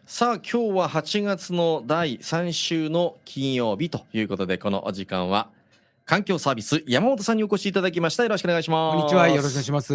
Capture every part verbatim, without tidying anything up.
さあ今日ははちがつのだいさん週の金曜日ということで、このお時間は環境サービス山本さんにお越しいただきました。よろしくお願いします。 こんにちは、よろしくお願いします。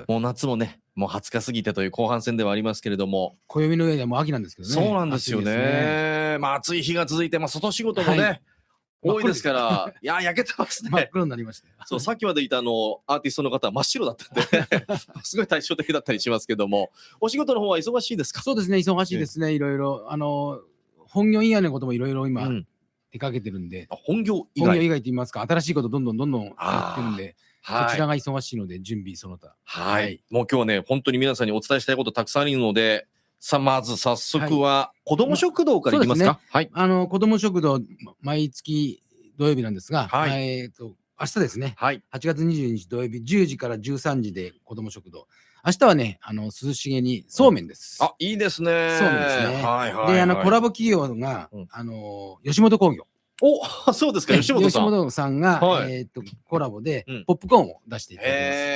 もう夏もね、もうはつか過ぎてという後半戦ではありますけれども、 暦の上ではもう秋なんですけどね。 そうなんですよ ね, ねまあ暑い日が続いて、まあ、外仕事もね、はい、多いですからいや焼けてますね。 真っ黒になりました。 そう、さっきまでいたあのアーティストの方は真っ白だったんですごい対照的だったりしますけども、お仕事の方は忙しいですか？ そうですね、忙しいですね、いろいろあの本業以外のこともいろいろ今、うん、手掛けてるんで。 あ、本業以外本業以外と言いますか、新しいことどんどんどんどんやってるんで、 はい、 そちらが忙しいので準備その他。 はい、はい、もう今日はね本当に皆さんにお伝えしたいことたくさんあるので、さあまず早速は子ども食堂からいきますか。 ま、はい、あの子ども食堂毎月土曜日なんですが、はい、えーと明日ですね、はい、はちがつにじゅうににち土曜日じゅうじからじゅうさんじで子ども食堂。明日はね、あの涼しげにそうめんです。 うん、あ、いいですね。 そうめんですね。はいはいはい、で、あのコラボ企業が、うん、あの吉本興業。 お、そうですか、吉本さん。 吉本さんが、はい、えっとコラボでポップコーンを出していただきます。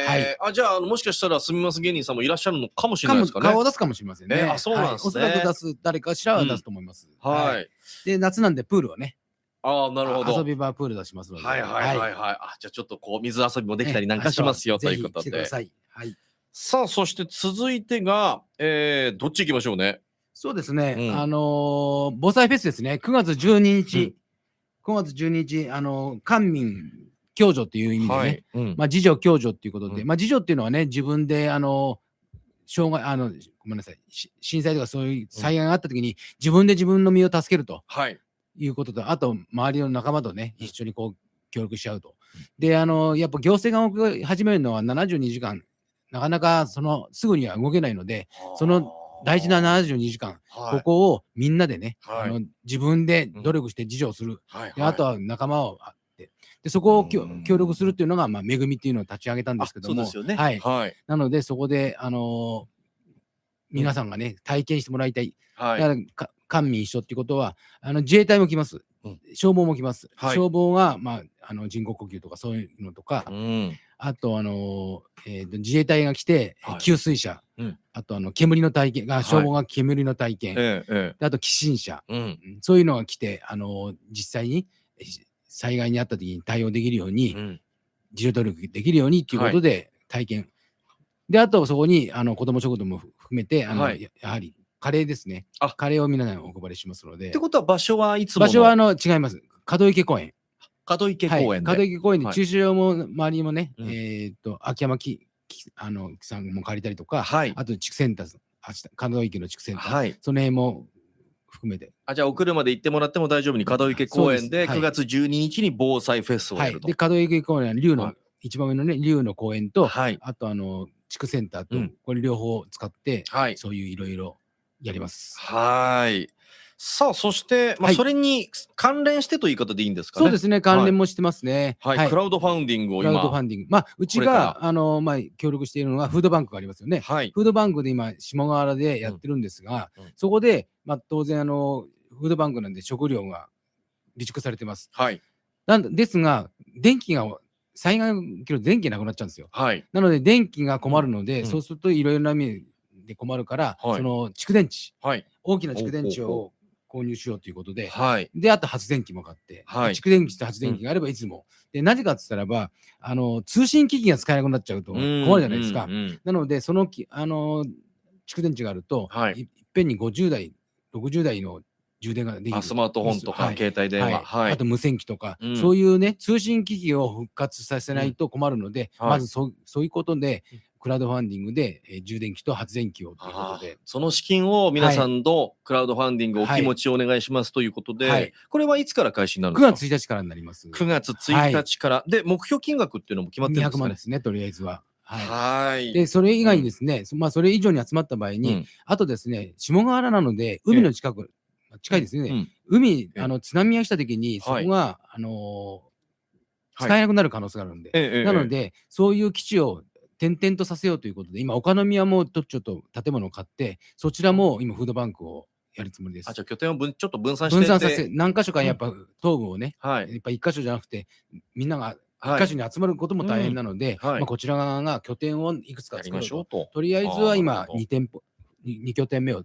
はい。 あ、じゃあ、あのもしかしたらすみます芸人さんもいらっしゃるのかもしれないですかね。 顔を出すかもしれませんね。 あ、そうなんですね。 おそらく出す誰かしらは出すと思います。 はい。 で、夏なんでプールはね。 ああ、なるほど。 遊び場プール出しますので。 はいはいはいはい。あ、じゃあちょっとこう水遊びもできたりなんかしますよということで。 はい。 さあ、そして続いてが、えー、どっち行きましょうね。 そうですね。うん、あのー、防災フェスですね。くがつじゅうににち、うん、くがつじゅうににち、あのー、官民共助っていう意味でね、はいうん、まあ自助共助っていうことで、うん、まあ自助っていうのはね、自分であのー、障害あのごめんなさい、震災とかそういう災害があった時に、うん、自分で自分の身を助けると、はい、いうことと、あと周りの仲間とね、一緒にこう協力しちゃうと。で、あのー、やっぱ行政が動き始めるのはななじゅうにじかん。なかなかそのすぐには動けないので、その大事なななじゅうにじかん、はい、ここをみんなでね、はい、あの自分で努力して自助をする、うんはいはい、であとは仲間をあってでそこを協力するっていうのが、まあ、めぐみっていうのを立ち上げたんですけども、はいはい、なのでそこで、あのー、皆さんがね、うん、体験してもらいたい、はい、だから官民一緒っていうことはあの自衛隊も来ます、うん、消防も来ます、はい、消防が、まあ、あの人工呼吸とかそういうのとか、うんあと、あのーえー、自衛隊が来て、はい、給水車、うん、あとあの煙の体験が、消防が煙の体験、はい、あと寄進車、うん、そういうのが来て、あのー、実際に災害にあった時に対応できるように、うん、自助努力できるようにということで体験、はい、であとそこにあの子ども食堂も含めてあの、はい、や, やはりカレーですね、カレーを皆さんお配りしますので。 ってことは場所はいつもの場所はあの違います。門池公園。 門池公園で、 はい、門池公園で駐車場も周りもね、はい、えっと秋山きあのさんも借りたりとか、はい、あと地区センター、門池の地区センター、はい、その辺も含めて。 あ、じゃあお車で行ってもらっても大丈夫に門池公園でくがつじゅうににちに防災フェスをやると。 はい、で門池公園は竜の、はい、一番上のね竜の公園と、はい、あとあの地区センターと、うん、これ両方使って、はい、そういういろいろやります。 はい。さあそして、まあ、それに関連してという言い方でいいんですかね。 そうですね、関連もしてますね。 はい、はい、クラウドファウンディングを今。 クラウドファンディング。まあ、うちが、あの、まあ、協力しているのはフードバンクがありますよね。はい、フードバンクで今、下河原でやってるんですが、うんうん、そこで、まあ、当然、あの、フードバンクなんで食料が備蓄されてます。はい。なんですが、電気が、災害が起きると電気なくなっちゃうんですよ。はい。なので、電気が困るので、うん、そうするといろいろな意味で困るから、はい、その蓄電池、はい、大きな蓄電池を購入しようということで、はい、であと発電機も買って、はい、蓄電池と発電機があればいつも、うん、でなぜかって言ったらばあの通信機器が使えなくなっちゃうと困るじゃないですか。うんうんうん、なのでそのあの蓄電池があると、はい、いっぺんにごじゅうだいろくじゅうだいの充電ができる。 スマートフォンとか、はい、携帯電話、はいはい、あと無線機とか、うん、そういうね通信機器を復活させないと困るので、うん、まず そ, そういうことでクラウドファンディングで、えー、充電器と発電機をということで、 その資金を皆さんとクラウドファンディングお気持ちをお願いしますということで、はい、これはいつから開始になるんですか？ くがつついたちからになります。 くがつついたちから、はい、で目標金額っていうのも決まってるんですかね？ にひゃくまんですね、とりあえずは。 はい。 でそれ以外にですね、うん、まあそれ以上に集まった場合に、うん、あとですね、下河原なので海の近く、えー、近いですね。うん、海あの津波が来た時にそこが、はい、あのー、使えなくなる可能性があるんで、はい、なので、えー、そういう基地を点々とさせようということで、今岡宮もちょっと建物を買って、そちらも今フードバンクをやるつもりです。 あ、じゃあ拠点を分ちょっと分散して分散させ、何箇所かやっぱ東部をね、うん、はい、やっぱ一箇所じゃなくてみんなが一箇所に集まることも大変なので、はい、うん、まあ、こちら側が拠点をいくつか作りましょうと。とりあえずは今にてんぽ、に拠点目を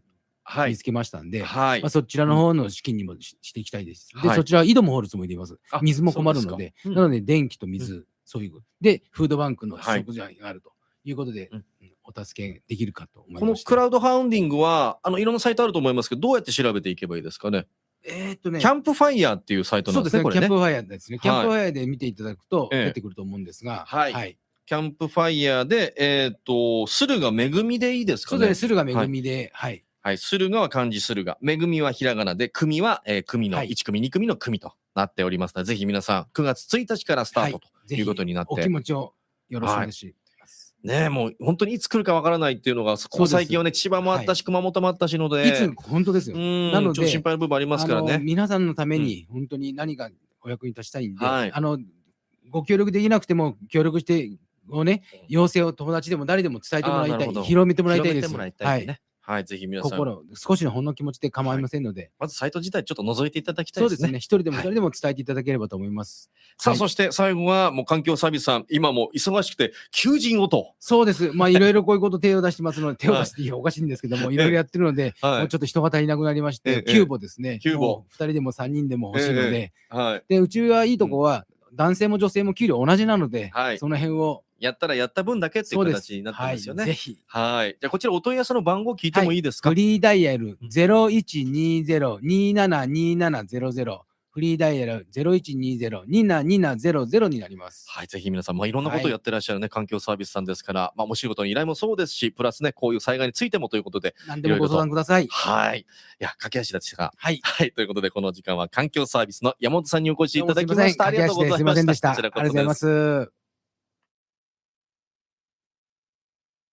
見つけましたんで、 はい、 まあ、そちらの方の資金にも し,、していきたいです。で、 はい、 そちらは井戸も掘るつもりでいます。水も困るので、 うん、 なので電気と水、うん、そういうでフードバンクの食材があるということで、はい、お助けできるかと思います。 このクラウドファウンディングはあのいろんなサイトあると思いますけど、どうやって調べていけばいいですかね。 えーっとね、 キャンプファイヤーっていうサイトなんですね。 そうですね、 これね、 キャンプファイヤーですね。キャンプファイヤーで見ていただくと出てくると思うんですが、 はい、はい、キャンプファイヤーで、えー、っと駿河めぐみでいいですかね。 そうですね、駿河めぐみで、はい。 はい、駿河は漢字駿河、めぐみはひらがなで、組は、えー、組のいち組、に組の組となっておりますので、ぜひ皆さんくがつついたちからスタートということになって、 お気持ちをよろしくお願いします。 ねえ、もう本当にいつ来るかわからないっていうのが、ここ最近はね、千葉もあったし、熊本もあったしので、 いつ本当ですよ。 なのでちょっと心配な部分ありますからね。 皆さんのために本当に何かお役に立ちたいんで、あのご協力できなくても協力してをね、要請を友達でも誰でも伝えてもらいたい、広めてもらいたいです。はい。 はい、ぜひ皆さん心少しのほんの気持ちで構いませんので、 まずサイト自体ちょっと覗いていただきたいですね。 そうですね。一人でも二人でも伝えていただければと思います。 さあ、そして最後はもう環境サービスさん、今も忙しくて求人をと。 そうです。まあいろいろこういうこと手を出してますので、手を出していいおかしいんですけども、いろいろやってるので、もうちょっと人が足りなくなりまして、キューボですね。 キューボ。 二人でも三人でも欲しいので、でうちはいいとこは男性も女性も給料同じなので、その辺をやったらやった分だけっていう形になってますよね。 はい、ぜひ。 はい。じゃあこちらお問い合わせの番号聞いてもいいですか。 はい、フリーダイヤルゼロいちにゼロ にななにななゼロゼロ、フリーダイヤルゼロいちにゼロ になになゼロゼロになります。 はい、ぜひ皆さん、まあいろんなことをやってらっしゃるね、はい、環境サービスさんですから、まあお仕事の依頼もそうですし、プラスねこういう災害についてもということで、 何でもご相談ください。 はい。いや駆け足だちが、 はい、 はい、ということでこの時間は環境サービスの山本さんにお越しいただきました。 ありがとうございました。 ありがとうございました。 ありがとうございます。